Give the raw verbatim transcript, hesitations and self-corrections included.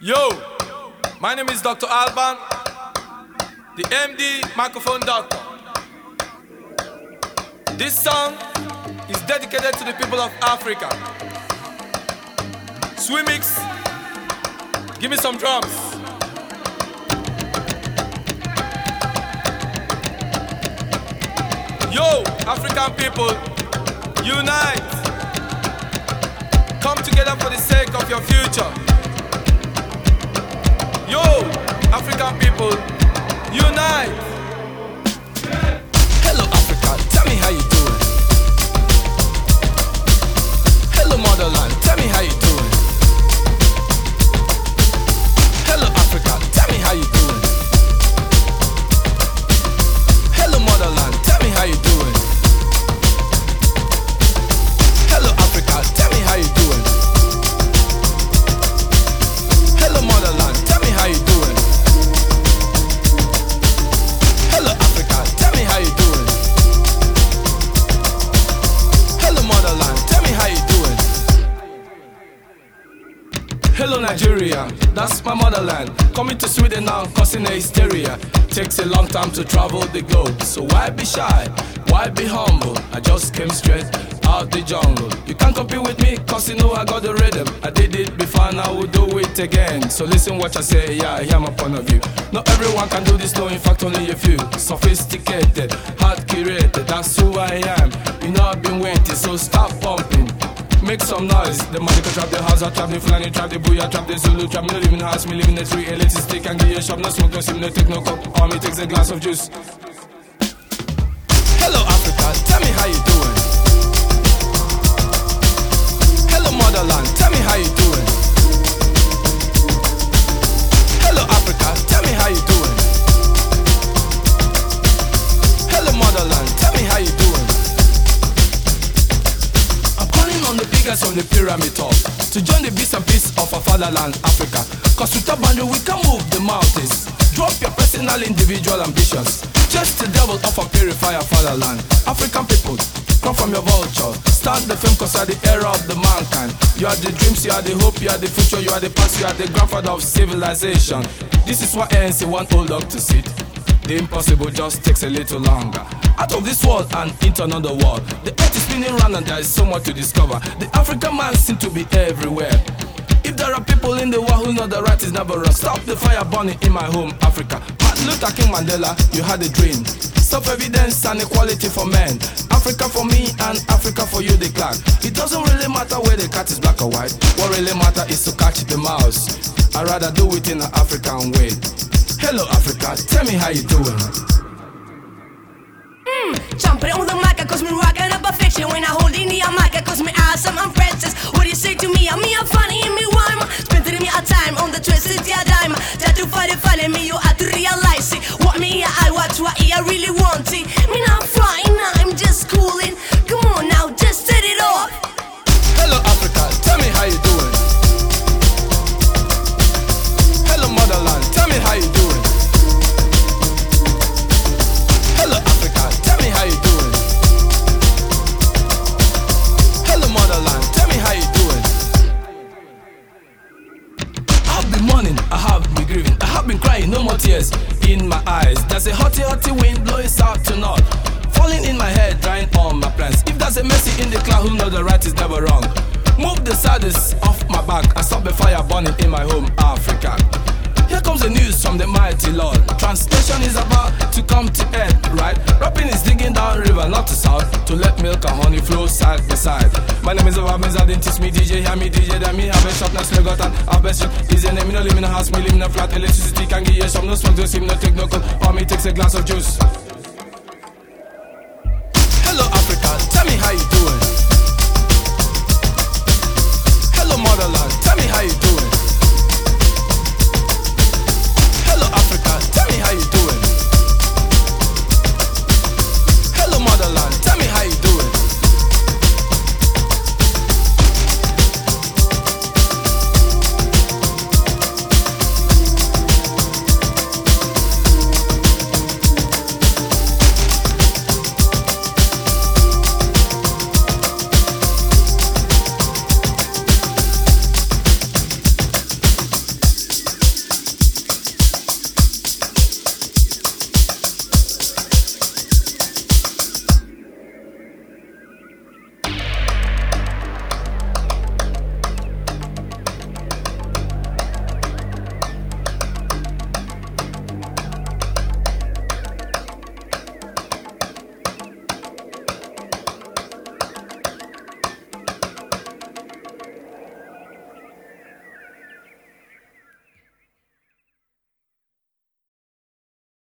Yo, my name is Doctor Alban, the M D microphone doctor. This song is dedicated to the people of Africa. Swimix, give me some drums. Yo, African people, unite. Come together for the sake of your future. Yo, African people, unite. Hello Africa, tell me how you doing. Hello motherland, tell me how you doing. Hello Africa, tell me how you doing. Hello motherland, tell me how you doing. Hello Africa, tell me how you doing. Hello motherland, tell me how you doing. Hello Africa, tell me how you doing. Hello motherland, tell me how you doing. Hello Nigeria, that's my motherland. Coming to Sweden now, causing a hysteria. Takes a long time to travel the globe, so why be shy? Why be humble? I just came straight out the jungle. You can't compete with me, cause you know I got the rhythm. I did it before and I will do it again. So listen what I say, yeah, I hear my point of view. Not everyone can do this, no, in fact only a few. Sophisticated, hard curated, that's who I am. You know I've been waiting, so stop pumping. Make some noise. The Malika trap, the Hausa trap, the Fulani trap, the Booyah trap, the Zulu trap. Me no live in the house, me live in the tree. A little stick and give you a shop, no smoke, no sim, no take no cup. All me takes a glass of juice. Hello Africa, tell me how you doing. Hello motherland, tell me how you doing. Hello Africa, tell me how you doing. Hello motherland, tell me how you doing. I'm calling on the biggest on the pyramid top to join the beast and peace of our fatherland, Africa. Cause with a boundary we can move the mountains. Drop your personal individual ambitions. Just the devil of a purifier fatherland. African people, come from your vulture. Start the film cause you are the era of the mankind. You are the dreams, you are the hope, you are the future, you are the past, you are the grandfather of civilization. This is what A N C want old dog to sit. The impossible just takes a little longer. Out of this world and into another world. The earth is spinning round and there is so much to discover. The African man seems to be everywhere. If there are people in the world who know the right is never wrong, stop the fire burning in my home, Africa. Martin Luther King Mandela, you had a dream. Self-evidence and equality for men. Africa for me and Africa for you, the clan. It doesn't really matter where the cat is black or white. What really matters is to catch the mouse. I'd rather do it in an African way. Hello Africa, tell me how you doing. Mm, jumping on the mic, cause me rocking up a fiction. When I hold in the mic, cause me awesome, I'm princess. What do you say to me? I'm me, I'm funny, and me rhyme. Spending me a time on the twisted yeah dime. Try to find it, find me, you have to realize it. What me, I watch, what I really want it. Me not flying, I'm just cooling. Come on now, just set it off. Hello Africa, tell me how you doing. Hello motherland, tell me how you doing. Hello Africa, tell me how you doing. Hello motherland, tell me how you doing. I've been mourning, I have been grieving, I have been crying, no more tears in my eyes. There's a hotty hotty wind blowing south to north, falling in my head, drying all my plans. If there's a mercy in the cloud, who knows the right is never wrong. Move the saddest off my back and stop the fire burning in my home, Africa. Here comes the news from the mighty Lord. Translation is about to come to end, right? Rapping is digging down river, not to south, to let milk and honey flow side by side. My name is Obamiz, I didn't teach me D J, hear me D J, then me have a shop, now still got an have a shop. Is a name, me no live in a house, me live in a flat, electricity can give you some, no smoke, no steam, no take no cold, or me takes a glass of juice.